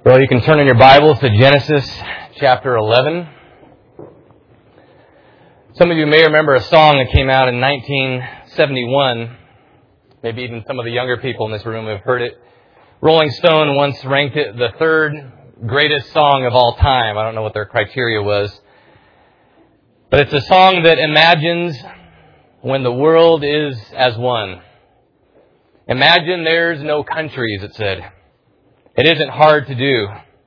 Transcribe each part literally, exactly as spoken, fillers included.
Well, you can turn in your Bibles to Genesis chapter eleven. Some of you may remember a song that came out in nineteen seventy-one. Maybe even some of the younger people in this room have heard it. Rolling Stone once ranked it the third greatest song of all time. I don't know what their criteria was. But it's a song that imagines when the world is as one. Imagine there's no countries, it said. It isn't hard to do.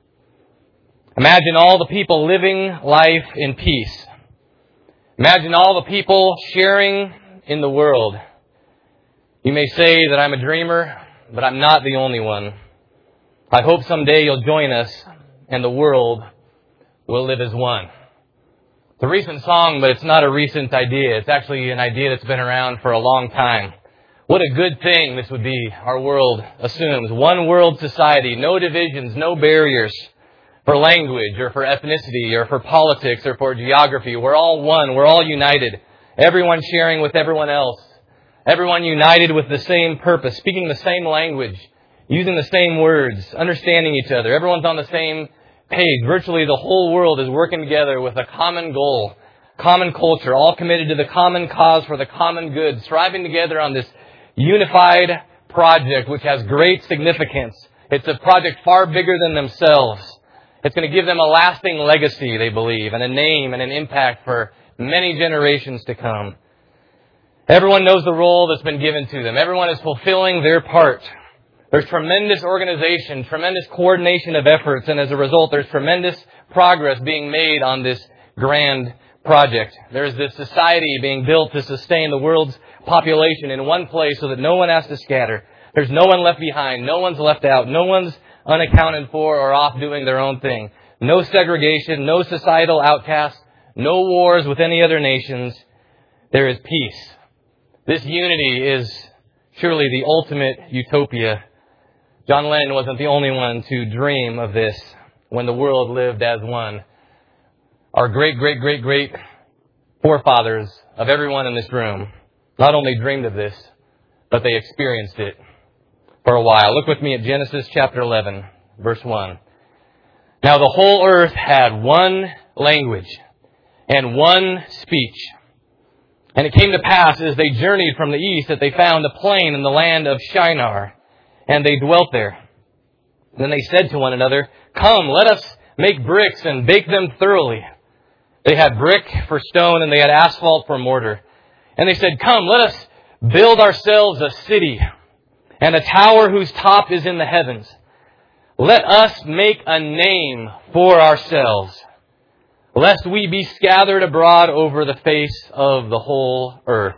Imagine all the people living life in peace. Imagine all the people sharing in the world. You may say that I'm a dreamer, but I'm not the only one. I hope someday you'll join us and the world will live as one. It's a recent song, but it's not a recent idea. It's actually an idea that's been around for a long time. What a good thing this would be, our world assumes. One world society, no divisions, no barriers for language or for ethnicity or for politics or for geography. We're all one. We're all united. Everyone sharing with everyone else. Everyone united with the same purpose, speaking the same language, using the same words, understanding each other. Everyone's on the same page. Virtually the whole world is working together with a common goal, common culture, all committed to the common cause for the common good, striving together on this unified project which has great significance. It's a project far bigger than themselves. It's going to give them a lasting legacy, they believe, and a name and an impact for many generations to come. Everyone knows the role that's been given to them. Everyone is fulfilling their part. There's tremendous organization, tremendous coordination of efforts, and as a result, there's tremendous progress being made on this grand project. There's this society being built to sustain the world's population in one place so that no one has to scatter. There's no one left behind. No one's left out. No one's unaccounted for or off doing their own thing. No segregation, no societal outcasts, no wars with any other nations. There is peace. This unity is surely the ultimate utopia. John Lennon wasn't the only one to dream of this when the world lived as one. Our great, great, great, great forefathers of everyone in this room not only dreamed of this, but they experienced it for a while. Look with me at Genesis chapter eleven, verse one. Now the whole earth had one language and one speech. And it came to pass as they journeyed from the east that they found a plain in the land of Shinar, and they dwelt there. Then they said to one another, "Come, let us make bricks and bake them thoroughly." They had brick for stone and they had asphalt for mortar. And they said, "Come, let us build ourselves a city and a tower whose top is in the heavens. Let us make a name for ourselves, lest we be scattered abroad over the face of the whole earth."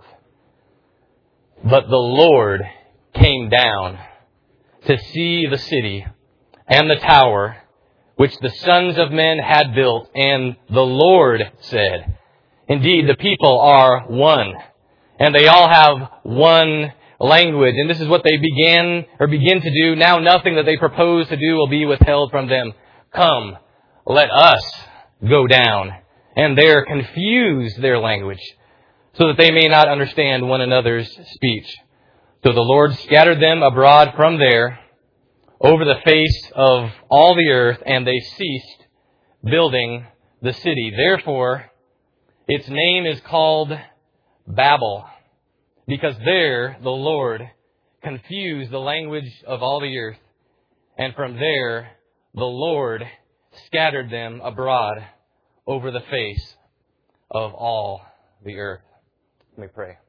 But the Lord came down to see the city and the tower which the sons of men had built, and the Lord said, "Indeed, the people are one, and they all have one language." And this is what they began or begin to do. Now nothing that they propose to do will be withheld from them. "Come, let us go down, and there confuse their language, so that they may not understand one another's speech." So the Lord scattered them abroad from there over the face of all the earth, and they ceased building the city. Therefore, its name is called Babel, because there the Lord confused the language of all the earth, and from there the Lord scattered them abroad over the face of all the earth. Let me pray.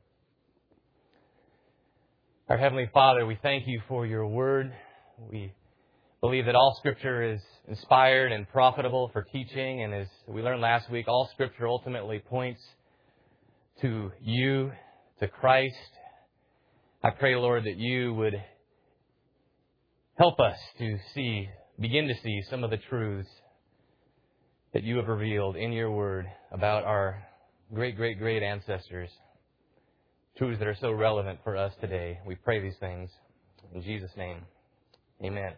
Our Heavenly Father, we thank you for your word. We believe that all Scripture is inspired and profitable for teaching, and as we learned last week, all Scripture ultimately points to you, to Christ. I pray, Lord, that you would help us to see, begin to see some of the truths that you have revealed in your word about our great, great, great ancestors. Truths that are so relevant for us today. We pray these things in Jesus' name. Amen.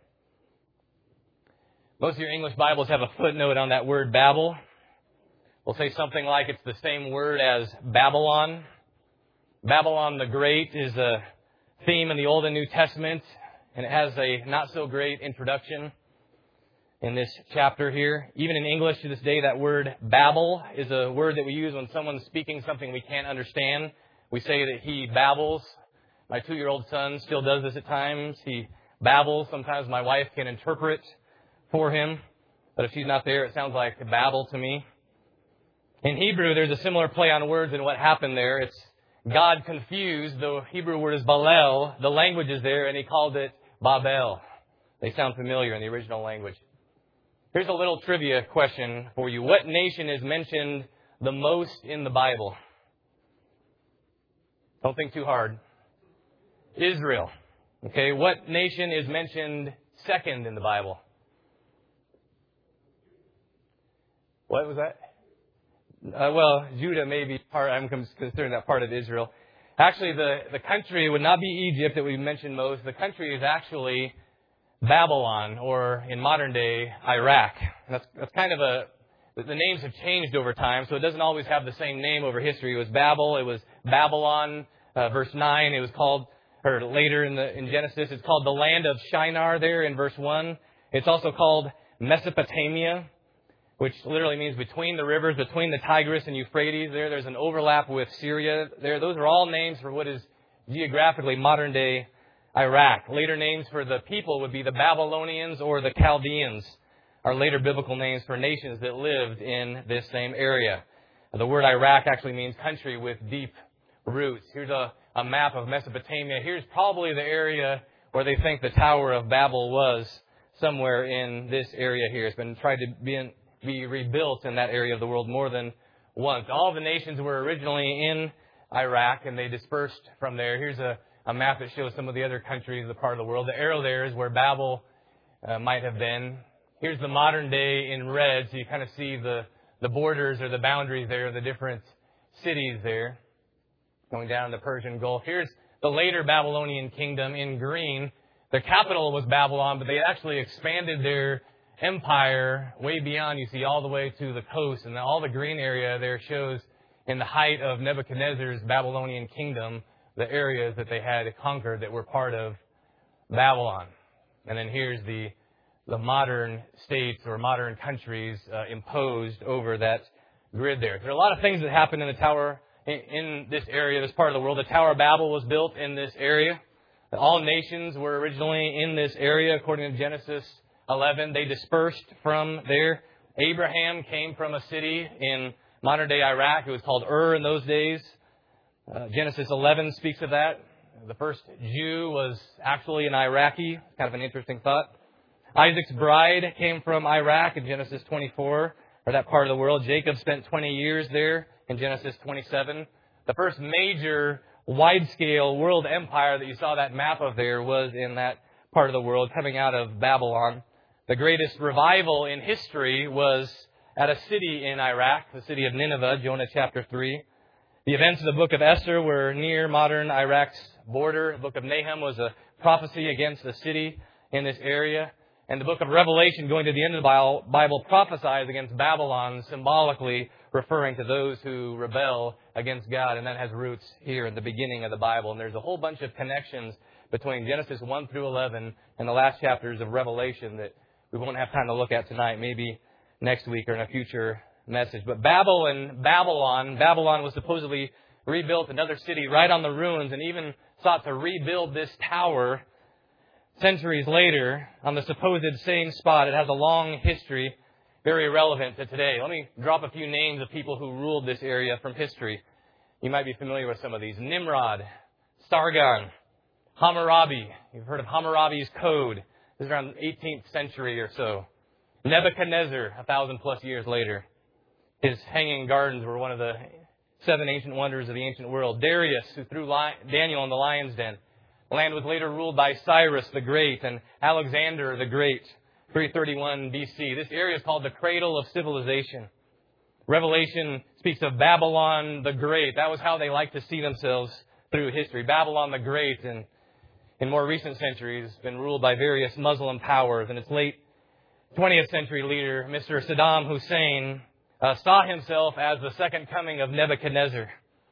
Most of your English Bibles have a footnote on that word Babel. We'll say something like it's the same word as Babylon. Babylon the Great is a theme in the Old and New Testament, and it has a not-so-great introduction. in this chapter here. Even in English to this day, that word babble is a word that we use when someone's speaking something we can't understand. We say that he babbles. My two-year-old son still does this at times. He babbles. Sometimes my wife can interpret for him. But if she's not there, it sounds like babble to me. In Hebrew, there's a similar play on words in what happened there. It's God confused. The Hebrew word is balel. The language is there, and he called it Babel. They sound familiar in the original language. Here's a little trivia question for you. What nation is mentioned the most in the Bible? Don't think too hard. Israel. Okay, what nation is mentioned second in the Bible? What was that? Uh, well, Judah may be part, I'm considering that part of Israel. Actually, the, the country would not be Egypt that we mentioned most. The country is actually Babylon, or in modern day, Iraq. That's, that's kind of a, the names have changed over time, so it doesn't always have the same name over history. It was Babel, it was Babylon, uh, verse nine, it was called, or later in the, in Genesis, it's called the land of Shinar there in verse one. It's also called Mesopotamia, which literally means between the rivers, between the Tigris and Euphrates. There, there's an overlap with Syria. There, those are all names for what is geographically modern-day Iraq. Later names for the people would be the Babylonians or the Chaldeans, are later biblical names for nations that lived in this same area. The word Iraq actually means country with deep roots. Here's a, a map of Mesopotamia. Here's probably the area where they think the Tower of Babel was, somewhere in this area here. It's been tried to be in, be rebuilt in that area of the world more than once. All the nations were originally in Iraq, and they dispersed from there. Here's a, a map that shows some of the other countries, the part of the world. The arrow there is where Babel uh, might have been. Here's the modern day in red, so you kind of see the, the borders or the boundaries there, the different cities there, going down the Persian Gulf. Here's the later Babylonian kingdom in green. Their capital was Babylon, but they actually expanded their empire way beyond. You see all the way to the coast, and all the green area there shows in the height of Nebuchadnezzar's Babylonian kingdom the areas that they had conquered that were part of Babylon. And then here's the the modern states or modern countries uh, imposed over that grid there. There are a lot of things that happened in the tower in, in this area, this part of the world. The Tower of Babel was built in this area. All nations were originally in this area, according to Genesis eleven. They dispersed from there. Abraham came from a city in modern-day Iraq. It was called Ur in those days. Uh, Genesis eleven speaks of that. The first Jew was actually an Iraqi. Kind of an interesting thought. Isaac's bride came from Iraq in Genesis twenty-four, or that part of the world. Jacob spent twenty years there in Genesis twenty-seven. The first major wide-scale world empire that you saw that map of there was in that part of the world, coming out of Babylon. The greatest revival in history was at a city in Iraq, the city of Nineveh, Jonah chapter three. The events of the book of Esther were near modern Iraq's border. The book of Nahum was a prophecy against the city in this area. And the book of Revelation, going to the end of the Bible, prophesies against Babylon, symbolically referring to those who rebel against God. And that has roots here in the beginning of the Bible. And there's a whole bunch of connections between Genesis one through eleven and the last chapters of Revelation that we won't have time to look at tonight, maybe next week or in a future message. But Babel and Babylon, Babylon was supposedly rebuilt, another city right on the ruins, and even sought to rebuild this tower centuries later on the supposed same spot. It has a long history, very relevant to today. Let me drop a few names of people who ruled this area from history. You might be familiar with some of these. Nimrod, Sargon, Hammurabi. You've heard of Hammurabi's Code. This is around the eighteenth century or so. Nebuchadnezzar, a thousand plus years later. His hanging gardens were one of the seven ancient wonders of the ancient world. Darius, who threw Daniel in the lion's den. The land was later ruled by Cyrus the Great and Alexander the Great, three thirty-one B C. This area is called the cradle of civilization. Revelation speaks of Babylon the Great. That was how they liked to see themselves through history. Babylon the Great, and in more recent centuries, been ruled by various Muslim powers. And its late twentieth century leader, Mister Saddam Hussein, uh, saw himself as the second coming of Nebuchadnezzar.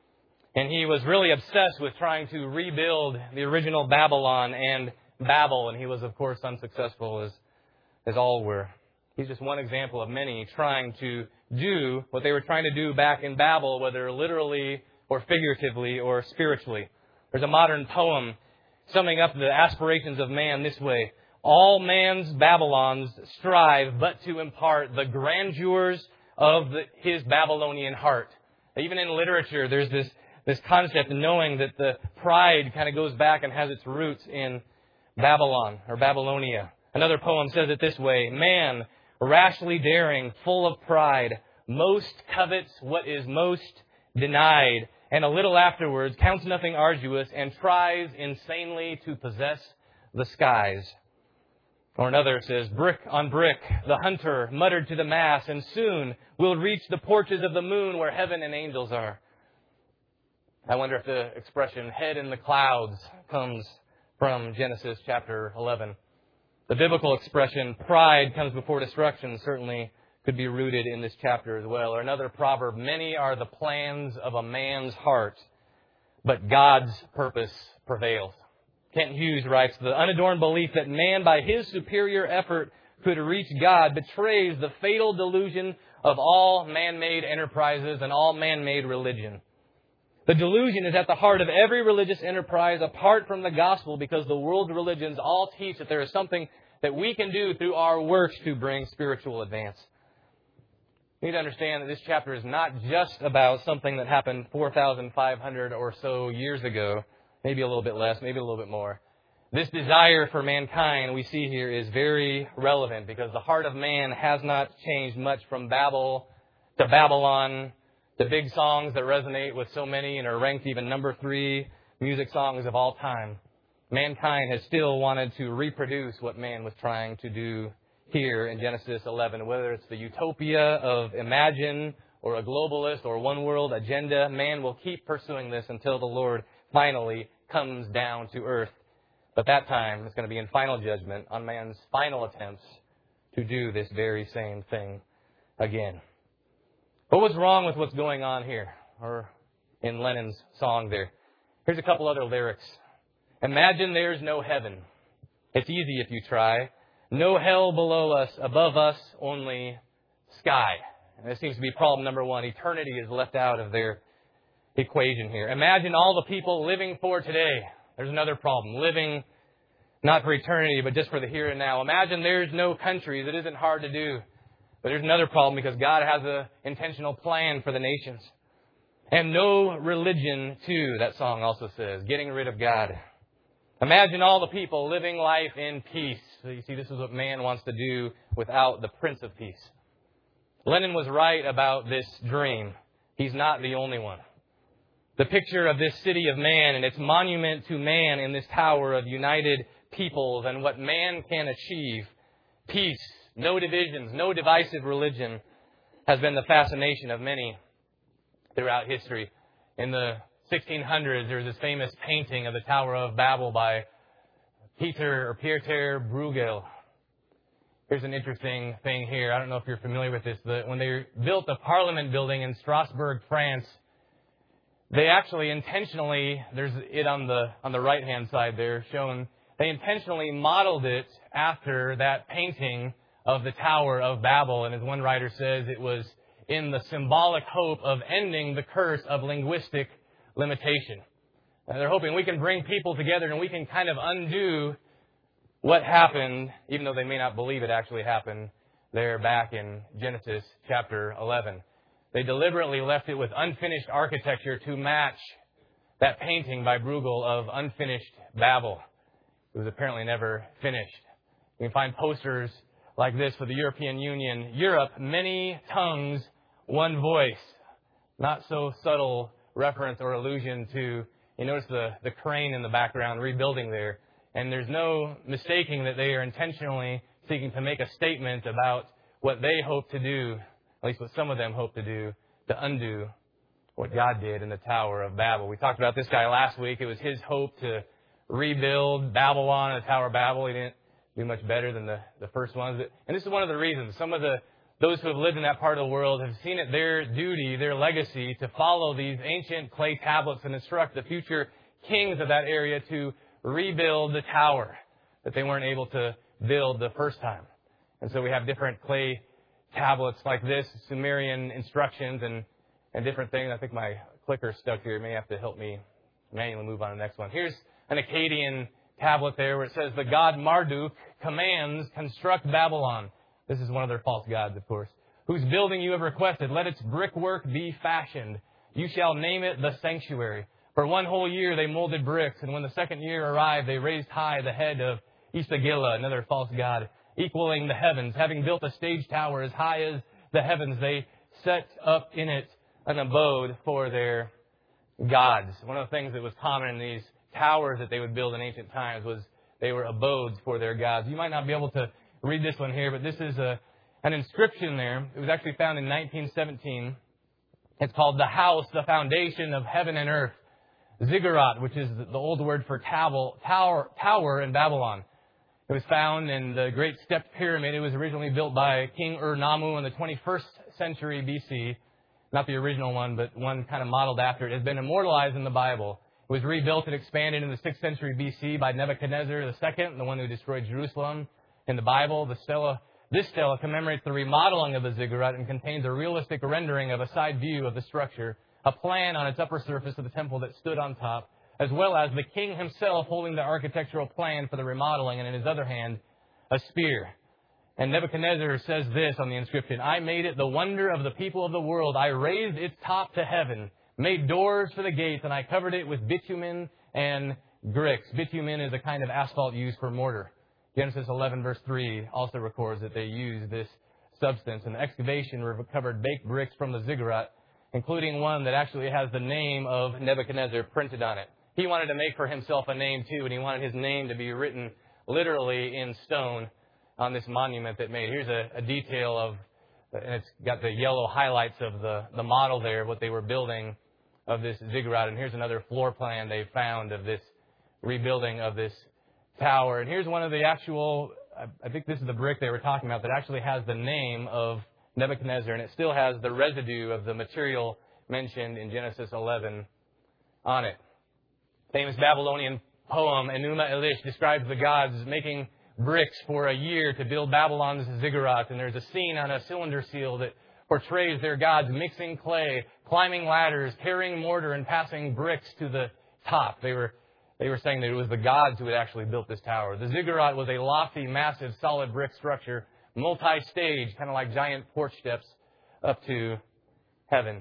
And he was really obsessed with trying to rebuild the original Babylon and Babel. And he was, of course, unsuccessful, as, as all were. He's just one example of many trying to do what they were trying to do back in Babel, whether literally or figuratively or spiritually. There's a modern poem summing up the aspirations of man this way. All man's Babylons strive but to impart the grandeurs of the, his Babylonian heart. Even in literature, there's this, this concept of knowing that the pride kind of goes back and has its roots in Babylon or Babylonia. Another poem says it this way. Man, rashly daring, full of pride, most covets what is most denied, and a little afterwards counts nothing arduous and tries insanely to possess the skies. Or another says, brick on brick, the hunter muttered to the mass, and soon we'll reach the porches of the moon where heaven and angels are. I wonder if the expression head in the clouds comes from Genesis chapter eleven. The biblical expression pride comes before destruction certainly could be rooted in this chapter as well. Or another proverb, many are the plans of a man's heart, but God's purpose prevails. Kent Hughes writes, the unadorned belief that man by his superior effort could reach God betrays the fatal delusion of all man-made enterprises and all man-made religion. The delusion is at the heart of every religious enterprise apart from the gospel, because the world's religions all teach that there is something that we can do through our works to bring spiritual advance. You need to understand that this chapter is not just about something that happened four thousand five hundred or so years ago. Maybe a little bit less, maybe a little bit more. This desire for mankind we see here is very relevant because the heart of man has not changed much from Babel to Babylon, the big songs that resonate with so many and are ranked even number three music songs of all time. Mankind has still wanted to reproduce what man was trying to do here in Genesis eleven, whether it's the utopia of Imagine or a globalist or one world agenda. Man will keep pursuing this until the Lord finally comes down to earth. But that time is going to be in final judgment on man's final attempts to do this very same thing again. But what's wrong with what's going on here? Or in Lennon's song there. Here's a couple other lyrics. Imagine there's no heaven. It's easy if you try. No hell below us, above us, only sky. And this seems to be problem number one. Eternity is left out of their equation here. Imagine all the people living for today. There's another problem. Living not for eternity, but just for the here and now. Imagine there's no countries. It isn't hard to do. But there's another problem because God has an intentional plan for the nations. And no religion, too, that song also says. Getting rid of God. Imagine all the people living life in peace. So you see, this is what man wants to do without the Prince of Peace. Lenin was right about this dream. He's not the only one. The picture of this city of man and its monument to man in this tower of united peoples and what man can achieve. Peace, no divisions, no divisive religion has been the fascination of many throughout history. In the sixteen hundreds, there's this famous painting of the Tower of Babel by Peter or Pieter Bruegel. Here's an interesting thing here. I don't know if you're familiar with this. But when they built the Parliament building in Strasbourg, France, they actually intentionally, there's it on the on the right-hand side there shown, they intentionally modeled it after that painting of the Tower of Babel. And as one writer says, it was in the symbolic hope of ending the curse of linguistic limitation. And they're hoping we can bring people together and we can kind of undo what happened, even though they may not believe it actually happened there back in Genesis chapter eleven. They deliberately left it with unfinished architecture to match that painting by Bruegel of unfinished Babel. It was apparently never finished. You can find posters like this for the European Union. Europe, many tongues, one voice. Not so subtle reference or allusion to, you notice the, the crane in the background rebuilding there. And there's no mistaking that they are intentionally seeking to make a statement about what they hope to do, at least what some of them hope to do, to undo what God did in the Tower of Babel. We talked about this guy last week. It was his hope to rebuild Babylon and the Tower of Babel. He didn't do much better than the, the first ones. And this is one of the reasons. Some of the those who have lived in that part of the world have seen it their duty, their legacy, to follow these ancient clay tablets and instruct the future kings of that area to rebuild the tower that they weren't able to build the first time. And so we have different clay tablets like this, Sumerian instructions and, and different things. I think my clicker's stuck here. You may have to help me manually move on to the next one. Here's an Akkadian tablet there where it says, the god Marduk commands, construct Babylon. This is one of their false gods, of course. Whose building you have requested, let its brickwork be fashioned. You shall name it the sanctuary. For one whole year they molded bricks, and when the second year arrived, they raised high the head of Isagilla, another false god, equaling the heavens. Having built a stage tower as high as the heavens, they set up in it an abode for their gods. One of the things that was common in these towers that they would build in ancient times was they were abodes for their gods. You might not be able to read this one here, but this is a, an inscription there. It was actually found in nineteen seventeen. It's called the house, the foundation of heaven and earth. Ziggurat, which is the old word for tower, tower, tower in Babylon. It was found in the Great Stepped Pyramid. It was originally built by King Ur-Nammu in the twenty-first century B C. Not the original one, but one kind of modeled after it. It has been immortalized in the Bible. It was rebuilt and expanded in the sixth century B C by Nebuchadnezzar the Second, the one who destroyed Jerusalem. In the Bible, the stela, this stela commemorates the remodeling of the ziggurat and contains a realistic rendering of a side view of the structure, a plan on its upper surface of the temple that stood on top, as well as the king himself holding the architectural plan for the remodeling, and in his other hand, a spear. And Nebuchadnezzar says this on the inscription, I made it the wonder of the people of the world. I raised its top to heaven, made doors for the gates, and I covered it with bitumen and bricks. Bitumen is a kind of asphalt used for mortar. Genesis eleven verse three also records that they used this substance. And the excavation recovered baked bricks from the ziggurat, including one that actually has the name of Nebuchadnezzar printed on it. He wanted to make for himself a name too, and he wanted his name to be written literally in stone on this monument that made. Here's a, a detail of, and it's got the yellow highlights of the, the model there, what they were building of this ziggurat. And here's another floor plan they found of this rebuilding of this tower. And here's one of the actual, I think this is the brick they were talking about that actually has the name of Nebuchadnezzar, and it still has the residue of the material mentioned in Genesis eleven on it. Famous Babylonian poem, Enuma Elish, describes the gods making bricks for a year to build Babylon's ziggurat. And there's a scene on a cylinder seal that portrays their gods mixing clay, climbing ladders, carrying mortar, and passing bricks to the top. They were They were saying that it was the gods who had actually built this tower. The ziggurat was a lofty, massive, solid brick structure, multi-stage, kind of like giant porch steps up to heaven.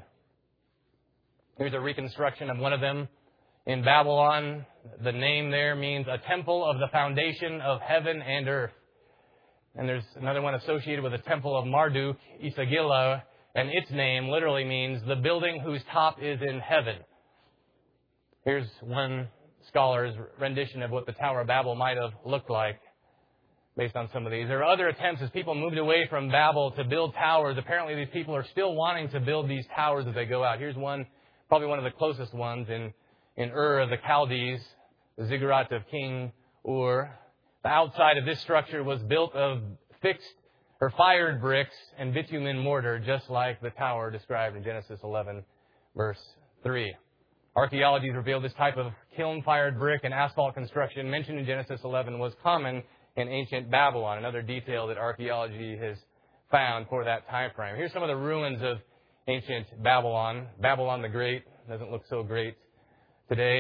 Here's a reconstruction of one of them in Babylon. The name there means a temple of the foundation of heaven and earth. And there's another one associated with the temple of Marduk, Isagilla, and its name literally means the building whose top is in heaven. Here's one scholar's rendition of what the Tower of Babel might have looked like based on some of these. There are other attempts as people moved away from Babel to build towers. Apparently these people are still wanting to build these towers as they go out. Here's one, probably one of the closest ones in, in Ur of the Chaldees, the ziggurat of King Ur. The outside of this structure was built of fixed or fired bricks and bitumen mortar, just like the tower described in Genesis eleven, verse three. Archaeology has revealed this type of kiln-fired brick and asphalt construction mentioned in Genesis eleven was common in ancient Babylon. Another detail that archaeology has found for that time frame. Here's some of the ruins of ancient Babylon. Babylon the Great doesn't look so great today.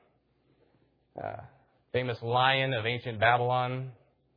Uh, famous lion of ancient Babylon.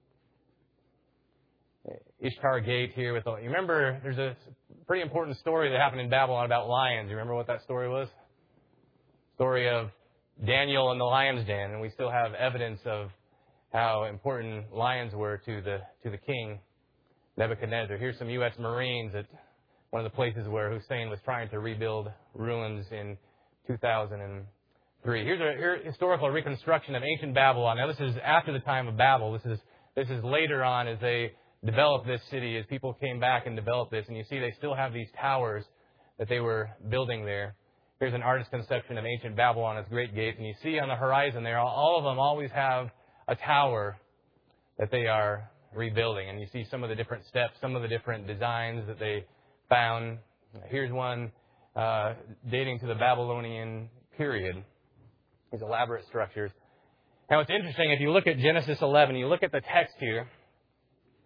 Ishtar Gate here with the, you remember there's a pretty important story that happened in Babylon about lions. You remember what that story was? Story of Daniel and the lion's den, and we still have evidence of how important lions were to the to the king Nebuchadnezzar. Here's some U S Marines at one of the places where Hussein was trying to rebuild ruins in two thousand three. Here's a here, historical reconstruction of ancient Babylon. Now this is after the time of Babel. This is this is later on as they developed this city, as people came back and developed this, and you see they still have these towers that they were building there. Here's an artist's conception of ancient Babylon, its great gates. And you see on the horizon there, all of them always have a tower that they are rebuilding. And you see some of the different steps, some of the different designs that they found. Here's one uh, dating to the Babylonian period. These elaborate structures. Now it's interesting, if you look at Genesis eleven, you look at the text here,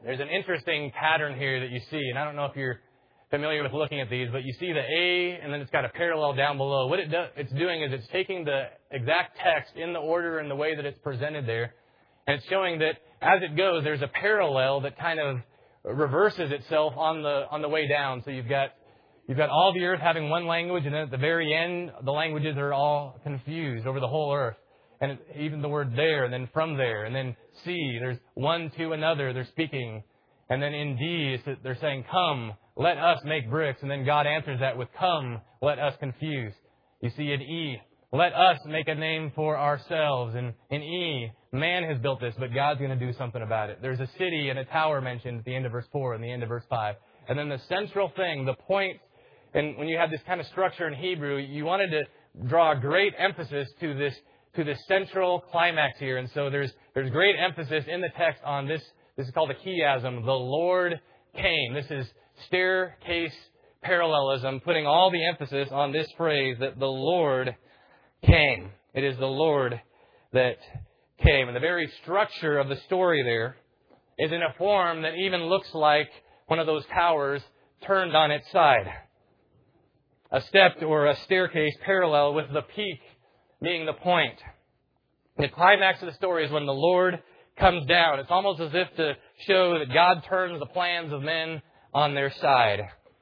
There's an interesting pattern here that you see, and I don't know if you're familiar with looking at these, but you see the A, and then it's got a parallel down below. What it do, it's doing is it's taking the exact text in the order and the way that it's presented there, and it's showing that as it goes, there's a parallel that kind of reverses itself on the on the way down. So you've got you've got all the earth having one language, and then at the very end, the languages are all confused over the whole earth. And even the word there, and then from there, and then see, there's one to another, they're speaking. And then in D, they're saying, come, let us make bricks. And then God answers that with, come, let us confuse. You see in E, let us make a name for ourselves. And in E, man has built this, but God's going to do something about it. There's a city and a tower mentioned at the end of verse four and the end of verse five. And then the central thing, the point, and when you have this kind of structure in Hebrew, you wanted to draw a great emphasis to this to the central climax here. And so there's there's great emphasis in the text on this. This is called a chiasm. The Lord came. This is staircase parallelism, putting all the emphasis on this phrase that the Lord came. It is the Lord that came. And the very structure of the story there is in a form that even looks like one of those towers turned on its side. A step or a staircase parallel with the peak being the point. The climax of the story is when the Lord comes down. It's almost as if to show that God turns the plans of men on their side.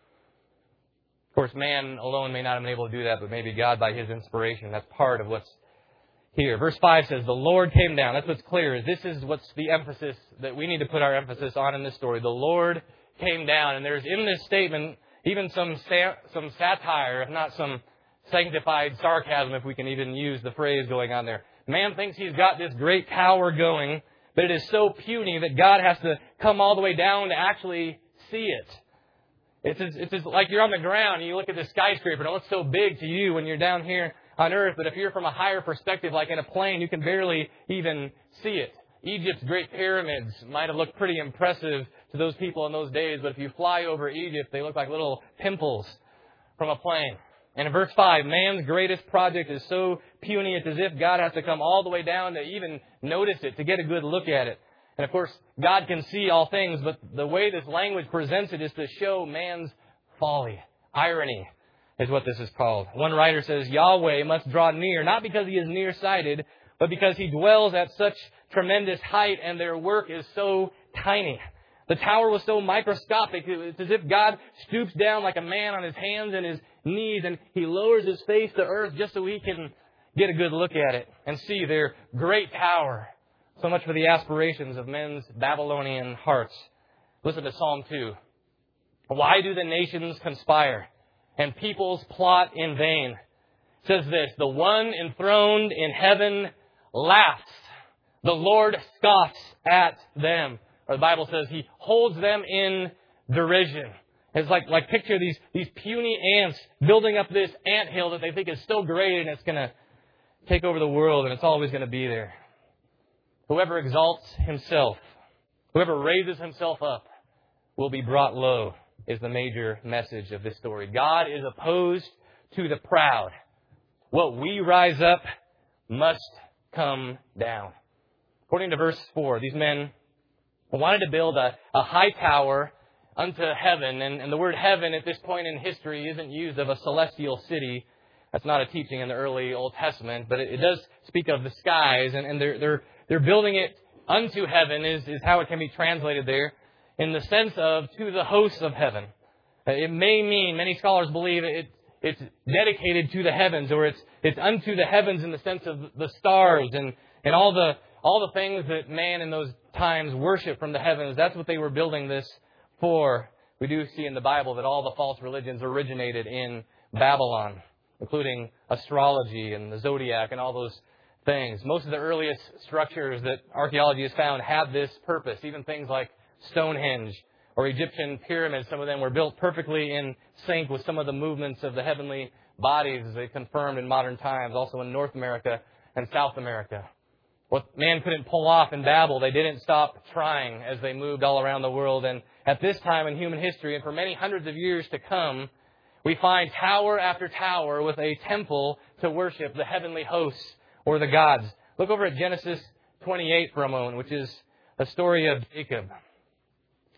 Of course, man alone may not have been able to do that, but maybe God by His inspiration. That's part of what's here. Verse five says, the Lord came down. That's what's clear. Is this is what's the emphasis that we need to put our emphasis on in this story. The Lord came down. And there's in this statement even some sa- some satire, if not some sanctified sarcasm, if we can even use the phrase going on there. Man thinks he's got this great tower going, but it is so puny that God has to come all the way down to actually see it. It's as, it's as like you're on the ground and you look at this skyscraper and it looks so big to you when you're down here on earth, but if you're from a higher perspective, like in a plane, you can barely even see it. Egypt's great pyramids might have looked pretty impressive to those people in those days, but if you fly over Egypt, they look like little pimples from a plane. And in verse five, man's greatest project is so puny, it's as if God has to come all the way down to even notice it, to get a good look at it. And of course, God can see all things, but the way this language presents it is to show man's folly. Irony is what this is called. One writer says, Yahweh must draw near, not because He is nearsighted, but because He dwells at such tremendous height and their work is so tiny. The tower was so microscopic. It's as if God stoops down like a man on his hands and his knees, and He lowers His face to earth just so He can get a good look at it and see their great tower. So much for the aspirations of men's Babylonian hearts. Listen to Psalm two. Why do the nations conspire and peoples plot in vain? It says this, the one enthroned in heaven laughs. The Lord scoffs at them. Or the Bible says He holds them in derision. It's like, like picture these, these puny ants building up this anthill that they think is so great and it's going to take over the world and it's always going to be there. Whoever exalts himself, whoever raises himself up, will be brought low, is the major message of this story. God is opposed to the proud. What we rise up must come down. According to verse four, these men wanted to build a, a high tower unto heaven. And, and the word heaven at this point in history isn't used of a celestial city. That's not a teaching in the early Old Testament, but it, it does speak of the skies. And, and they're, they're, they're building it unto heaven is, is how it can be translated there, in the sense of to the hosts of heaven. It may mean, many scholars believe it, it's dedicated to the heavens, or it's, it's unto the heavens in the sense of the stars and, and all the All the things that man in those times worshiped from the heavens. That's what they were building this for. We do see in the Bible that all the false religions originated in Babylon, including astrology and the zodiac and all those things. Most of the earliest structures that archaeology has found have this purpose. Even things like Stonehenge or Egyptian pyramids, some of them were built perfectly in sync with some of the movements of the heavenly bodies as they confirmed in modern times, also in North America and South America. What man couldn't pull off in Babel, they didn't stop trying as they moved all around the world. And at this time in human history, and for many hundreds of years to come, we find tower after tower with a temple to worship the heavenly hosts or the gods. Look over at Genesis twenty-eight for a moment, which is a story of Jacob.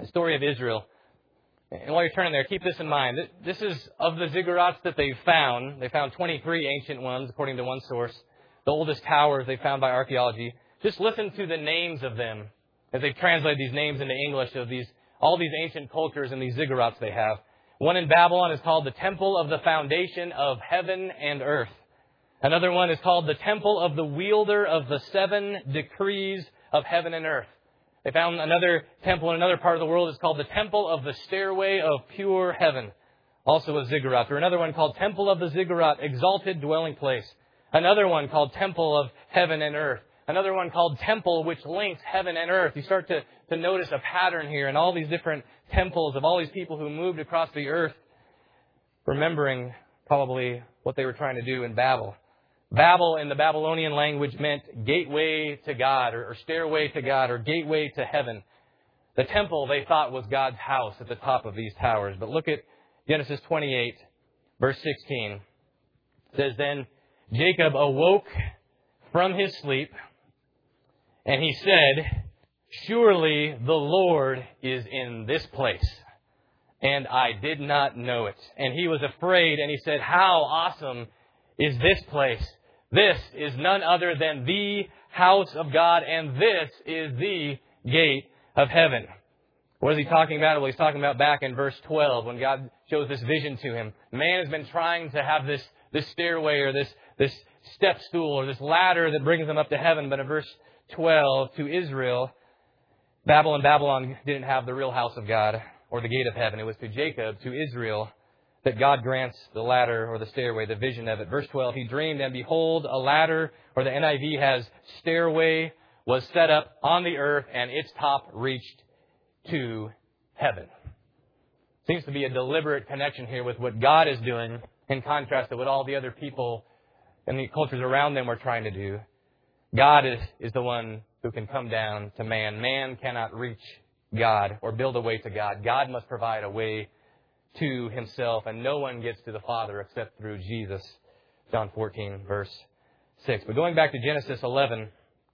the story of Israel. And while you're turning there, keep this in mind. This is of the ziggurats that they've found. They found twenty-three ancient ones, according to one source. The oldest towers they found by archaeology. Just listen to the names of them as they've translated these names into English of these all these ancient cultures and these ziggurats they have. One in Babylon is called the Temple of the Foundation of Heaven and Earth. Another one is called the Temple of the Wielder of the Seven Decrees of Heaven and Earth. They found another temple in another part of the world. It's called the Temple of the Stairway of Pure Heaven. Also a ziggurat. Or another one called Temple of the Ziggurat, Exalted Dwelling Place. Another one called Temple of Heaven and Earth. Another one called Temple, which links heaven and earth. You start to, to notice a pattern here in all these different temples of all these people who moved across the earth, remembering probably what they were trying to do in Babel. Babel in the Babylonian language meant gateway to God, or, or stairway to God, or gateway to heaven. The temple, they thought, was God's house at the top of these towers. But look at Genesis twenty-eight, verse sixteen. It says, Then Jacob awoke from his sleep, and he said, Surely the Lord is in this place, and I did not know it. And he was afraid, and he said, How awesome is this place? This is none other than the house of God, and this is the gate of heaven. What is he talking about? Well, he's talking about back in verse twelve, when God shows this vision to him. Man has been trying to have this, this stairway, or this, this step stool, or this ladder that brings them up to heaven. But in verse twelve, to Israel, Babylon, Babylon didn't have the real house of God or the gate of heaven. It was to Jacob, to Israel, that God grants the ladder or the stairway, the vision of it. Verse twelve, he dreamed, and behold, a ladder, or the N I V has stairway, was set up on the earth, and its top reached to heaven. Seems to be a deliberate connection here with what God is doing in contrast to what all the other people and the cultures around them were trying to do. God is, is the one who can come down to man. Man cannot reach God or build a way to God. God must provide a way to himself, and no one gets to the Father except through Jesus. John fourteen, verse six. But going back to Genesis eleven,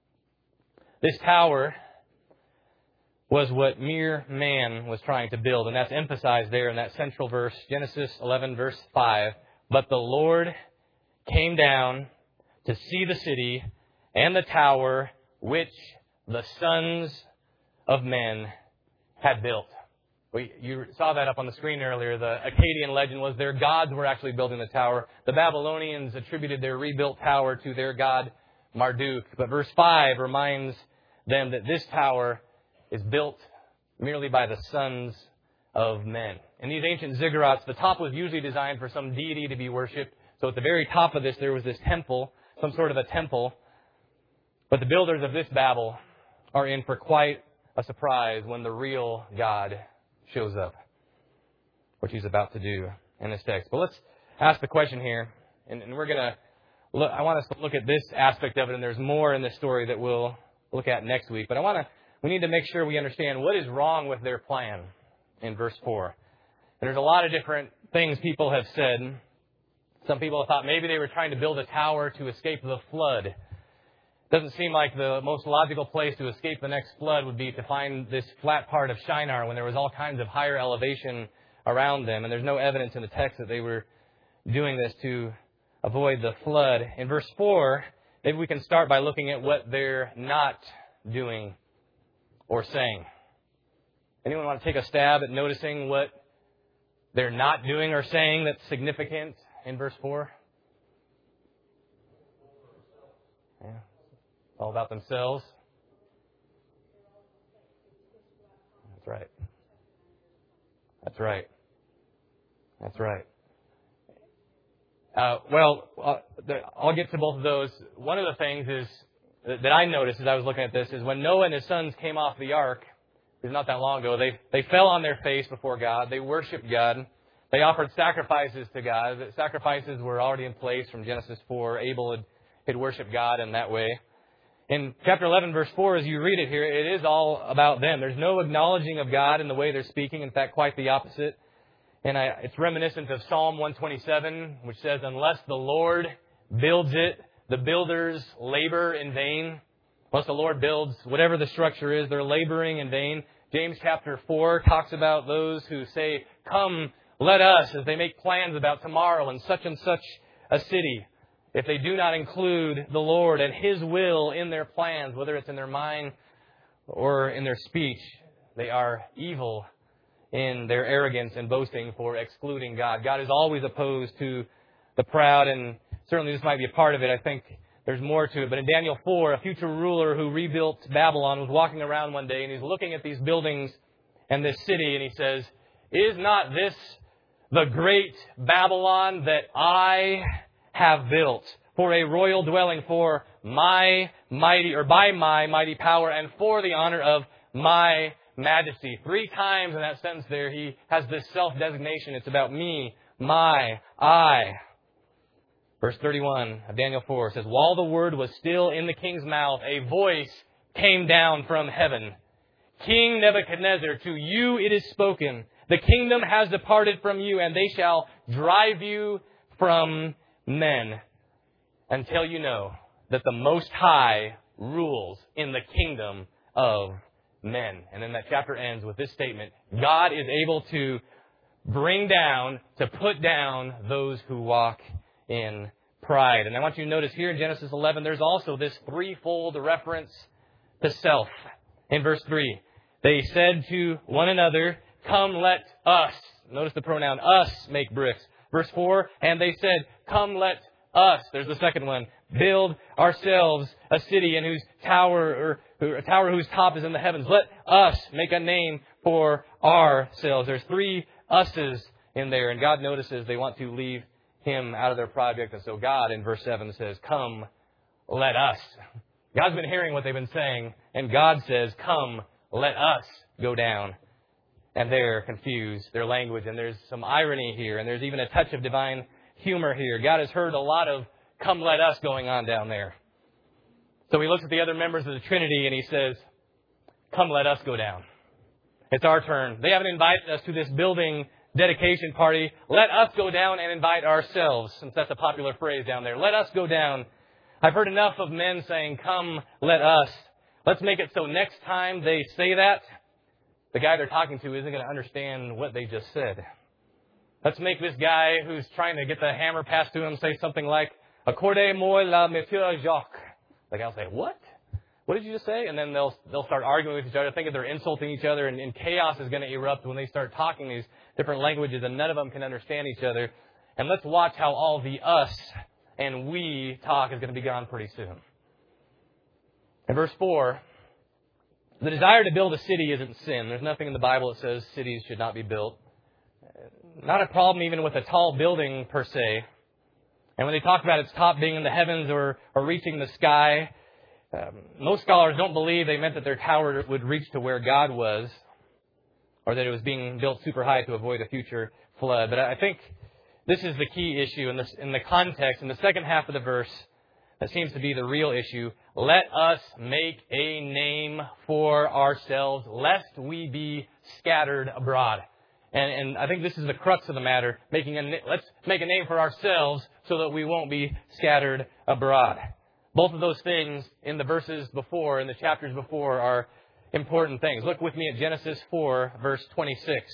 this tower was what mere man was trying to build, and that's emphasized there in that central verse, Genesis eleven, verse five. But the Lord came down to see the city and the tower which the sons of men had built. We, you saw that up on the screen earlier. The Akkadian legend was their gods were actually building the tower. The Babylonians attributed their rebuilt tower to their god Marduk. But verse five reminds them that this tower is built merely by the sons of men. In these ancient ziggurats, the top was usually designed for some deity to be worshipped. So at the very top of this, there was this temple, some sort of a temple. But the builders of this Babel are in for quite a surprise when the real God shows up, which he's about to do in this text. But let's ask the question here, and, and we're going to look, I want us to look at this aspect of it, and there's more in this story that we'll look at next week. But I want to, we need to make sure we understand what is wrong with their plan in verse four. And there's a lot of different things people have said. Some people have thought maybe they were trying to build a tower to escape the flood. Doesn't seem like the most logical place to escape the next flood would be to find this flat part of Shinar when there was all kinds of higher elevation around them. And there's no evidence in the text that they were doing this to avoid the flood. In verse four, maybe we can start by looking at what they're not doing or saying. Anyone want to take a stab at noticing what they're not doing or saying that's significant in verse four? Yeah. All about themselves. That's right. That's right. That's right. Uh, well, uh, the, I'll get to both of those. One of the things is that, that I noticed as I was looking at this is when Noah and his sons came off the ark, it was not that long ago, they, they fell on their face before God. They worshiped God. They offered sacrifices to God. The sacrifices were already in place from Genesis four. Abel had, had worshipped God in that way. In chapter eleven, verse four, as you read it here, it is all about them. There's no acknowledging of God in the way they're speaking. In fact, quite the opposite. And I, it's reminiscent of Psalm one twenty-seven, which says, Unless the Lord builds it, the builders labor in vain. Unless the Lord builds whatever the structure is, they're laboring in vain. James chapter four talks about those who say, "Come, let us," as they make plans about tomorrow and such and such a city. If they do not include the Lord and His will in their plans, whether it's in their mind or in their speech, they are evil in their arrogance and boasting for excluding God. God is always opposed to the proud, and certainly this might be a part of it. I think there's more to it. But in Daniel four, a future ruler who rebuilt Babylon was walking around one day, and he's looking at these buildings and this city, and he says, "Is not this the great Babylon that I have built for a royal dwelling, for my mighty, or by my mighty power, and for the honor of my majesty?" Three times in that sentence there, he has this self-designation. It's about me, my, I. Verse thirty-one of Daniel four says, "While the word was still in the king's mouth, a voice came down from heaven. 'King Nebuchadnezzar, to you it is spoken. The kingdom has departed from you, and they shall drive you from men, until you know that the Most High rules in the kingdom of men.'" And then that chapter ends with this statement: God is able to bring down, to put down those who walk in pride. And I want you to notice here in Genesis eleven, there's also this threefold reference to self. In verse three, they said to one another, "Come, let us," notice the pronoun us, "make bricks." Verse four, and they said, "Come, let us," there's the second one, "build ourselves a city in whose tower, or a tower whose top is in the heavens. Let us make a name for ourselves." There's three us's in there, and God notices they want to leave Him out of their project. And so God, in verse seven, says, "Come, let us." God's been hearing what they've been saying, and God says, "Come, let us go down." And they're confused, their language, and there's some irony here, and there's even a touch of divine humor here. God has heard a lot of "come, let us" going on down there. So He looks at the other members of the Trinity and He says, "Come, let us go down. It's our turn. They haven't invited us to this building dedication party. Let us go down and invite ourselves," since that's a popular phrase down there. Let us go down. I've heard enough of men saying, "Come, let us." Let's make it so next time they say that, the guy they're talking to isn't going to understand what they just said. Let's make this guy who's trying to get the hammer passed to him say something like, "Accordez-moi la Monsieur Jacques." The guy will say, "What? What did you just say?" And then they'll they'll start arguing with each other, thinking they're insulting each other, and, and chaos is going to erupt when they start talking these different languages, and none of them can understand each other. And let's watch how all the us and we talk is going to be gone pretty soon. In verse four, the desire to build a city isn't sin. There's nothing in the Bible that says cities should not be built. Not a problem even with a tall building per se. And when they talk about its top being in the heavens or, or reaching the sky, um, most scholars don't believe they meant that their tower would reach to where God was, or that it was being built super high to avoid a future flood. But I think this is the key issue in, this, in the context, in the second half of the verse, that seems to be the real issue. Let us make a name for ourselves, lest we be scattered abroad. And, and I think this is the crux of the matter. Making a, let's make a name for ourselves so that we won't be scattered abroad. Both of those things in the verses before, in the chapters before, are important things. Look with me at Genesis four, verse twenty-six.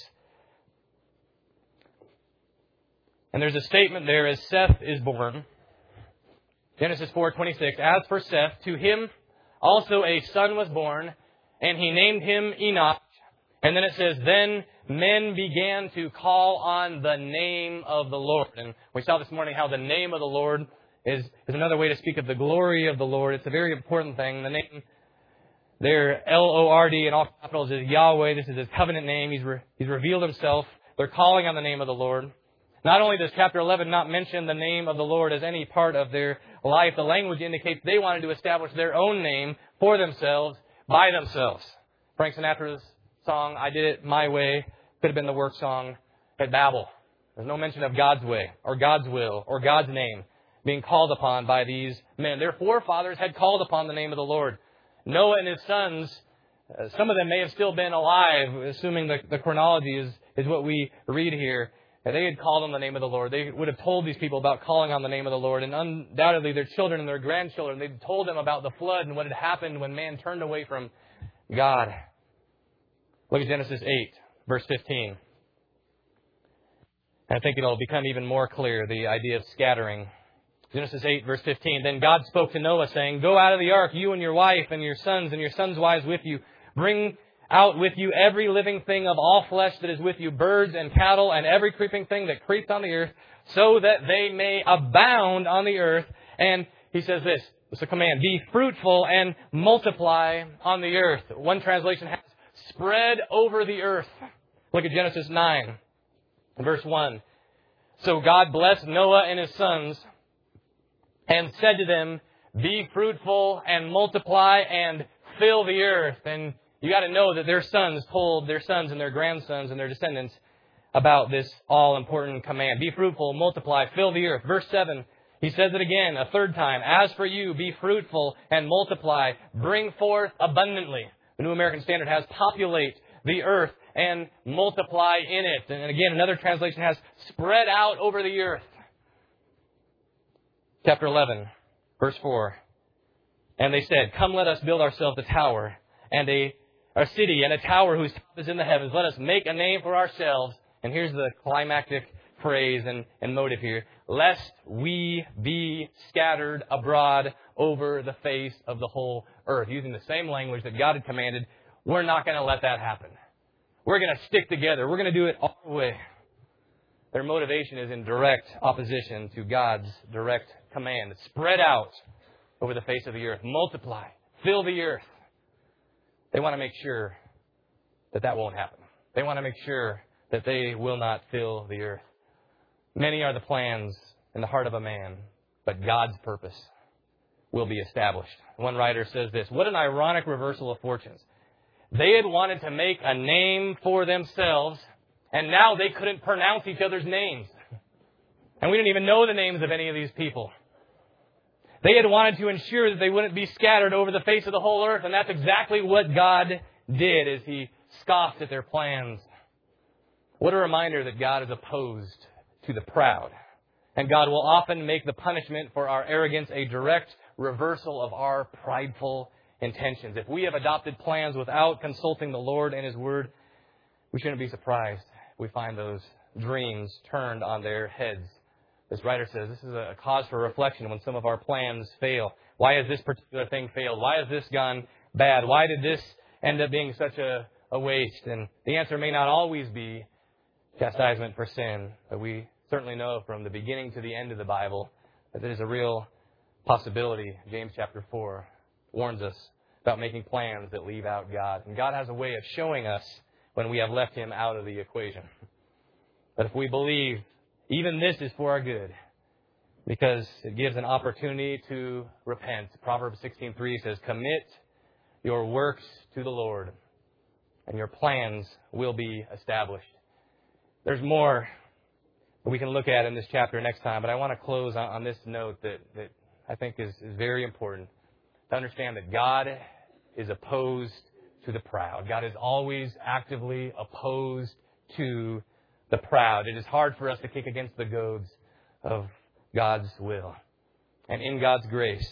And there's a statement there as Seth is born. Genesis four twenty-six. "As for Seth, to him also a son was born, and he named him Enoch." And then it says, "Then men began to call on the name of the Lord." And we saw this morning how the name of the Lord is, is another way to speak of the glory of the Lord. It's a very important thing. The name there, L O R D in all capitals, is Yahweh. This is His covenant name. He's, re, he's revealed Himself. They're calling on the name of the Lord. Not only does chapter eleven not mention the name of the Lord as any part of their life, the language indicates they wanted to establish their own name for themselves, by themselves. Frank Sinatra's song, "I Did It My Way," could have been the work song at Babel. There's no mention of God's way, or God's will, or God's name being called upon by these men. Their forefathers had called upon the name of the Lord. Noah and his sons, uh, some of them may have still been alive, assuming the, the chronology is, is what we read here. They had called on the name of the Lord. They would have told these people about calling on the name of the Lord. And undoubtedly their children and their grandchildren, they'd told them about the flood and what had happened when man turned away from God. Look at Genesis eight, verse fifteen. And I think it'll become even more clear, the idea of scattering. Genesis eight, verse fifteen. Then God spoke to Noah, saying, Go out of the ark, you and your wife and your sons and your sons' wives with you. Bring out with you every living thing of all flesh that is with you, birds and cattle and every creeping thing that creeps on the earth, so that they may abound on the earth. And he says this, it's a command, be fruitful and multiply on the earth. One translation has spread over the earth. Look at Genesis nine, verse one. So God blessed Noah and his sons and said to them, be fruitful and multiply and fill the earth. And you got to know that their sons told their sons and their grandsons and their descendants about this all-important command. Be fruitful, multiply, fill the earth. Verse seven, he says it again a third time. As for you, be fruitful and multiply, bring forth abundantly. The New American Standard has populate the earth and multiply in it. And again, another translation has spread out over the earth. Chapter eleven, verse four. And they said, Come, let us build ourselves a tower and a, a city and a tower whose top is in the heavens. Let us make a name for ourselves. And here's the climactic phrase and, and motive here. Lest we be scattered abroad over the face of the whole earth. Using the same language that God had commanded, we're not going to let that happen. We're going to stick together. We're going to do it all the way. Their motivation is in direct opposition to God's direct command. Spread out over the face of the earth. Multiply. Fill the earth. They want to make sure that that won't happen. They want to make sure that they will not fill the earth. Many are the plans in the heart of a man, but God's purpose will be established. One writer says this, what an ironic reversal of fortunes. They had wanted to make a name for themselves, and now they couldn't pronounce each other's names. And we didn't even know the names of any of these people. They had wanted to ensure that they wouldn't be scattered over the face of the whole earth, and that's exactly what God did as He scoffed at their plans. What a reminder that God is opposed to the proud. And God will often make the punishment for our arrogance a direct reversal of our prideful intentions. If we have adopted plans without consulting the Lord and His Word, we shouldn't be surprised if we find those dreams turned on their heads. This writer says this is a cause for reflection when some of our plans fail. Why has this particular thing failed? Why has this gone bad? Why did this end up being such a, a waste? And the answer may not always be chastisement for sin, but we certainly know from the beginning to the end of the Bible that there is a real possibility. James chapter four warns us about making plans that leave out God. And God has a way of showing us when we have left Him out of the equation. But if we believe even this is for our good, because it gives an opportunity to repent. Proverbs sixteen three says, Commit your works to the Lord, and your plans will be established. There's more that we can look at in this chapter next time, but I want to close on, on this note that, that I think is, is very important. To understand that God is opposed to the proud. God is always actively opposed to the proud. It is hard for us to kick against the goads of God's will. And in God's grace,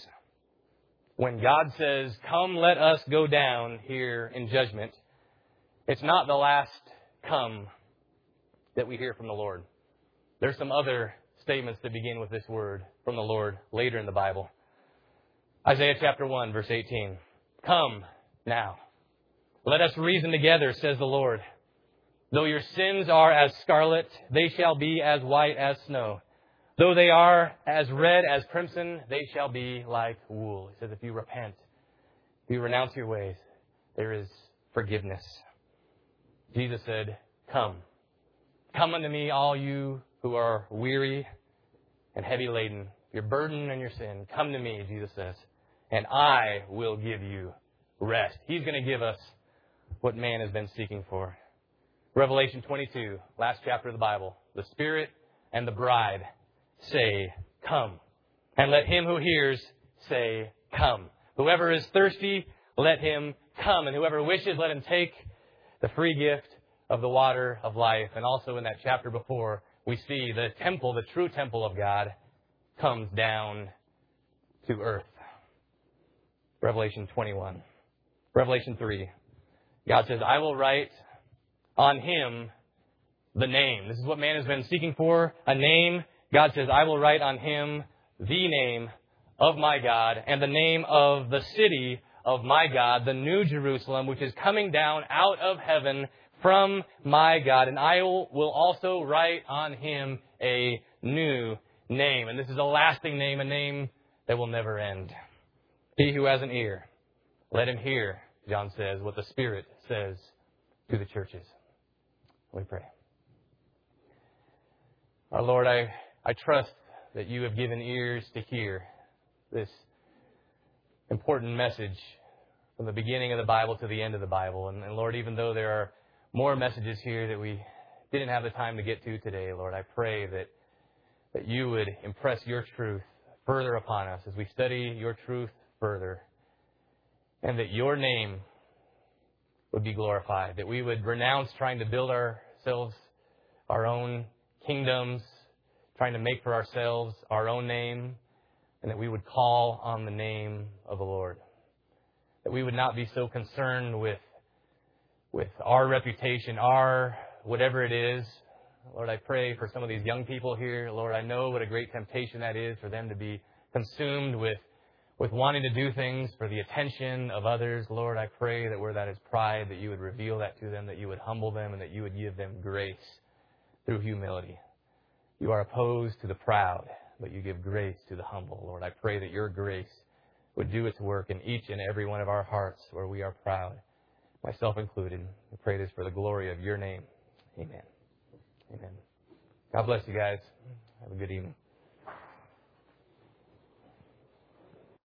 when God says, Come, let us go down here in judgment, it's not the last come that we hear from the Lord. There's some other statements that begin with this word from the Lord later in the Bible. Isaiah chapter one, verse eighteen. Come now, let us reason together, says the Lord. Though your sins are as scarlet, they shall be as white as snow. Though they are as red as crimson, they shall be like wool. He says, if you repent, if you renounce your ways, there is forgiveness. Jesus said, Come. Come unto me, all you who are weary and heavy laden, your burden and your sin. Come to me, Jesus says, and I will give you rest. He's going to give us what man has been seeking for. Revelation twenty-two, last chapter of the Bible. The Spirit and the bride say, Come. And let him who hears say, Come. Whoever is thirsty, let him come. And whoever wishes, let him take the free gift of the water of life. And also in that chapter before, we see the temple, the true temple of God, comes down to earth. Revelation twenty-one. Revelation three. God says, I will write on Him the name. This is what man has been seeking for, a name. God says, I will write on him the name of my God and the name of the city of my God, the new Jerusalem, which is coming down out of heaven from my God. And I will, will also write on him a new name. And this is a lasting name, a name that will never end. He who has an ear, let him hear, John says, what the Spirit says to the churches. We pray. Our Lord, I, I trust that you have given ears to hear this important message from the beginning of the Bible to the end of the Bible. And, and Lord, even though there are more messages here that we didn't have the time to get to today, Lord, I pray that, that you would impress your truth further upon us as we study your truth further, and that your name would be glorified, that we would renounce trying to build ourselves our own kingdoms, trying to make for ourselves our own name, and that we would call on the name of the Lord. That we would not be so concerned with, with our reputation, our whatever it is. Lord, I pray for some of these young people here. Lord, I know what a great temptation that is for them to be consumed with, with wanting to do things for the attention of others. Lord, I pray that where that is pride, that you would reveal that to them, that you would humble them, and that you would give them grace through humility. You are opposed to the proud, but you give grace to the humble. Lord, I pray that your grace would do its work in each and every one of our hearts where we are proud, myself included. I pray this for the glory of your name. Amen. Amen. God bless you guys. Have a good evening.